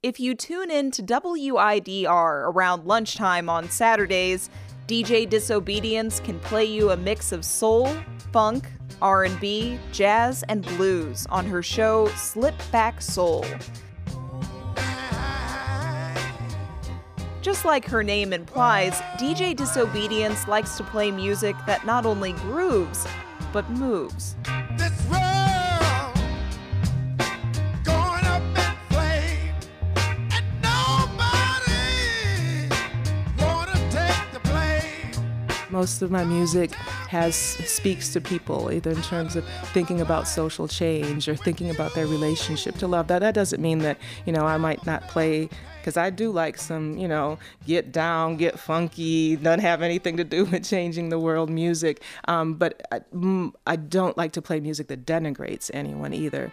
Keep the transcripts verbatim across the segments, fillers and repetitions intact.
If you tune in to W I D R around lunchtime on Saturdays, D J Disobedience can play you a mix of soul, funk, R and B, jazz, and blues on her show Slip Back Soul. Just like her name implies, D J Disobedience likes to play music that not only grooves, but moves. This world going up in flame, and nobody wanna take the blame. Most of my music has speaks to people, either in terms of thinking about social change or thinking about their relationship to love. That that doesn't mean that, you know, I might not play, because I do like some, you know, get down, get funky, doesn't have anything to do with changing the world music. Um, but I, mm, I don't like to play music that denigrates anyone either.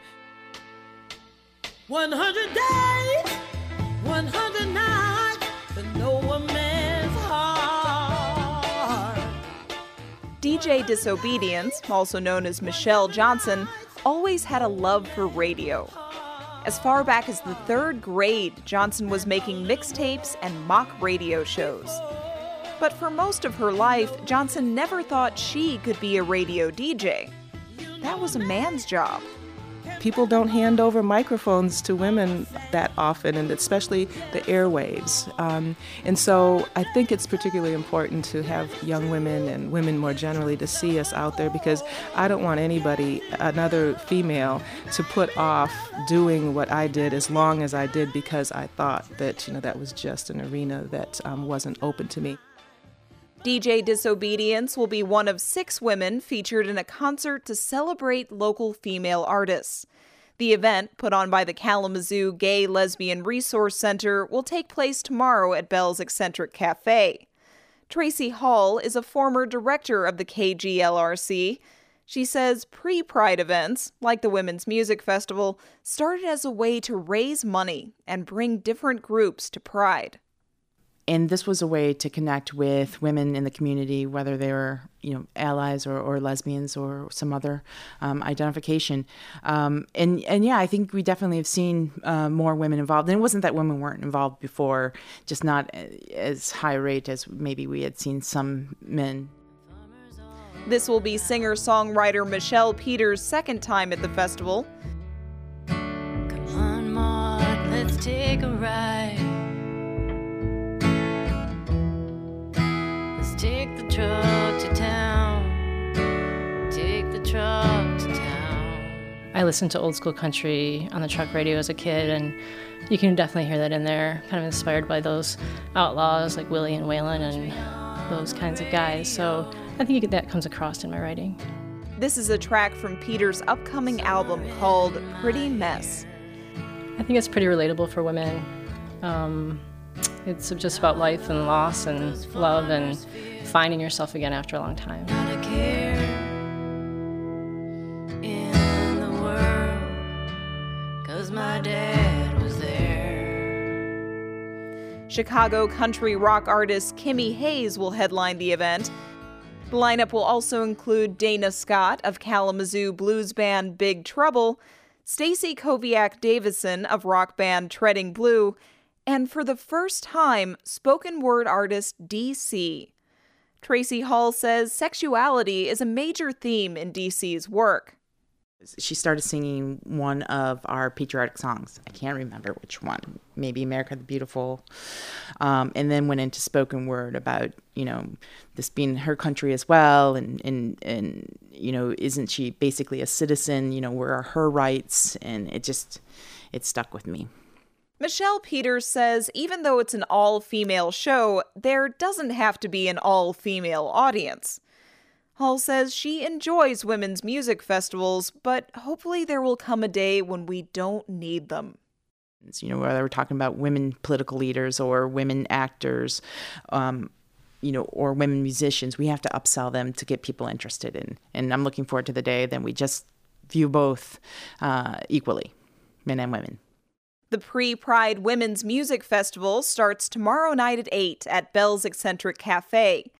one hundred days, one hundred nights, to know a man's heart. D J Disobedience, also known as Michelle Johnson, always had a love for radio. As far back as the third grade, Johnson was making mixtapes and mock radio shows. But for most of her life, Johnson never thought she could be a radio D J. That was a man's job. People don't hand over microphones to women that often, and especially the airwaves. Um, and so I think it's particularly important to have young women and women more generally to see us out there, because I don't want anybody, another female, to put off doing what I did as long as I did because I thought that, you know, that was just an arena that um, wasn't open to me. D J Disobedience will be one of six women featured in a concert to celebrate local female artists. The event, put on by the Kalamazoo Gay Lesbian Resource Center, will take place tomorrow at Bell's Eccentric Cafe. Tracy Hall is a former director of the K G L R C. She says pre-Pride events, like the Women's Music Festival, started as a way to raise money and bring different groups to Pride. And this was a way to connect with women in the community, whether they were, you know, allies or, or lesbians or some other um, identification. Um, and, and yeah, I think we definitely have seen uh, more women involved. And it wasn't that women weren't involved before, just not as high a rate as maybe we had seen some men. This will be singer-songwriter Michelle Peters' second time at the festival. Come on, Maud, let's take a ride. Take the truck to town. Take the truck to town. I listened to old school country on the truck radio as a kid, and you can definitely hear that in there, kind of inspired by those outlaws like Willie and Waylon and those kinds of guys. So I think that comes across in my writing. This is a track from Peters' upcoming album called Pretty Mess. I think it's pretty relatable for women. Um, it's just about life and loss and love and finding yourself again after a long time. Not a care in the world, 'cause my dad was there. Chicago country rock artist Kimmy Hayes will headline the event. The lineup will also include Dana Scott of Kalamazoo blues band Big Trouble, Stacey Koviak Davison of rock band Treading Blue, and for the first time, spoken word artist D C. Tracy Hall says sexuality is a major theme in D C's work. She started singing one of our patriotic songs. I can't remember which one. Maybe America the Beautiful. Um, and then went into spoken word about, you know, this being her country as well. And, and, and, you know, isn't she basically a citizen? You know, where are her rights? And it just, it stuck with me. Michelle Peters says even though it's an all-female show, there doesn't have to be an all-female audience. Hall says she enjoys women's music festivals, but hopefully there will come a day when we don't need them. You know, whether we're talking about women political leaders or women actors, um, you know, or women musicians, we have to upsell them to get people interested in. And I'm looking forward to the day that we just view both uh, equally, men and women. The pre-Pride Women's Music Festival starts tomorrow night at eight at Bell's Eccentric Cafe.